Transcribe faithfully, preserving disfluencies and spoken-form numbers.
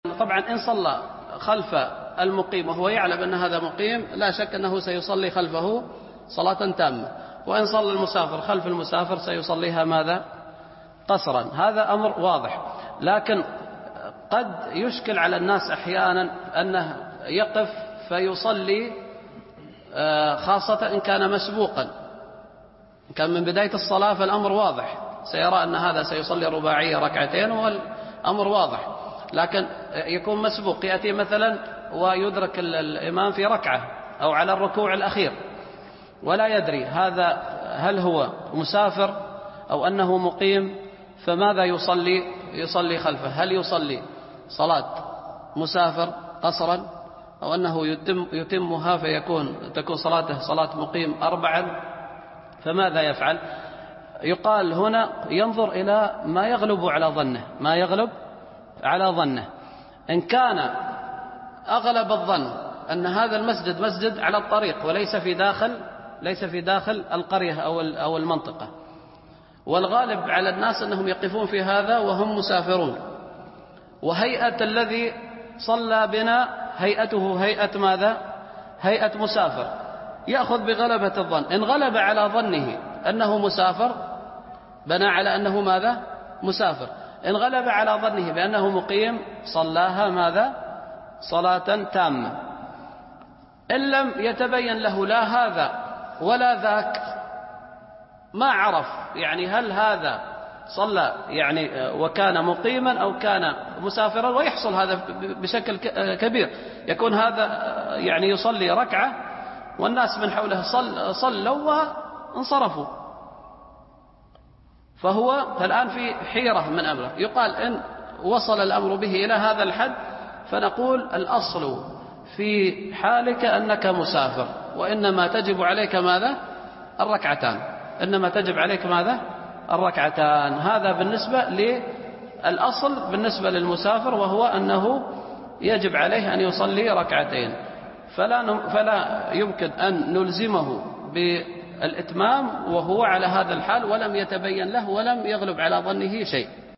طبعا إن صلى خلف المقيم وهو يعلم أن هذا مقيم لا شك أنه سيصلي خلفه صلاة تامة، وإن صلى المسافر خلف المسافر سيصليها ماذا؟ قصرا. هذا أمر واضح. لكن قد يشكل على الناس أحيانا أنه يقف فيصلي خاصة إن كان مسبوقا، إن كان من بداية الصلاة فالأمر واضح، سيرى أن هذا سيصلي رباعية ركعتين والأمر واضح. لكن يكون مسبوق، يأتي مثلا ويدرك الإمام في ركعة أو على الركوع الأخير ولا يدري هذا هل هو مسافر أو أنه مقيم، فماذا يصلي؟ يصلي خلفه. هل يصلي صلاة مسافر قصرا أو أنه يتم يتمها فيكون تكون صلاته صلاة مقيم أربعا؟ فماذا يفعل؟ يقال هنا ينظر إلى ما يغلب على ظنه، ما يغلب على ظنه. إن كان أغلب الظن أن هذا المسجد مسجد على الطريق وليس في داخل ليس في داخل القرية أو أو المنطقة، والغالب على الناس أنهم يقفون في هذا وهم مسافرون، وهيئة الذي صلى بنا هيئته هيئة ماذا؟ هيئة مسافر، يأخذ بغلبة الظن. إن غلب على ظنه أنه مسافر بنى على أنه ماذا؟ مسافر. إن غلب على ظنه بأنه مقيم صلاها ماذا؟ صلاة تامة. إن لم يتبين له لا هذا ولا ذاك، ما عرف يعني هل هذا صلى يعني وكان مقيما أو كان مسافرا، ويحصل هذا بشكل كبير، يكون هذا يعني يصلي ركعة والناس من حوله صل صلوا وانصرفوا، فهو الآن في حيرة من أمره. يقال إن وصل الأمر به إلى هذا الحد فنقول الأصل في حالك أنك مسافر، وإنما تجب عليك ماذا؟ الركعتان. إنما تجب عليك ماذا؟ الركعتان. هذا بالنسبة للأصل بالنسبة للمسافر، وهو أنه يجب عليه أن يصلي ركعتين، فلا فلا يمكن أن نلزمه بالإتمام وهو على هذا الحال ولم يتبين له ولم يغلب على ظنه شيء.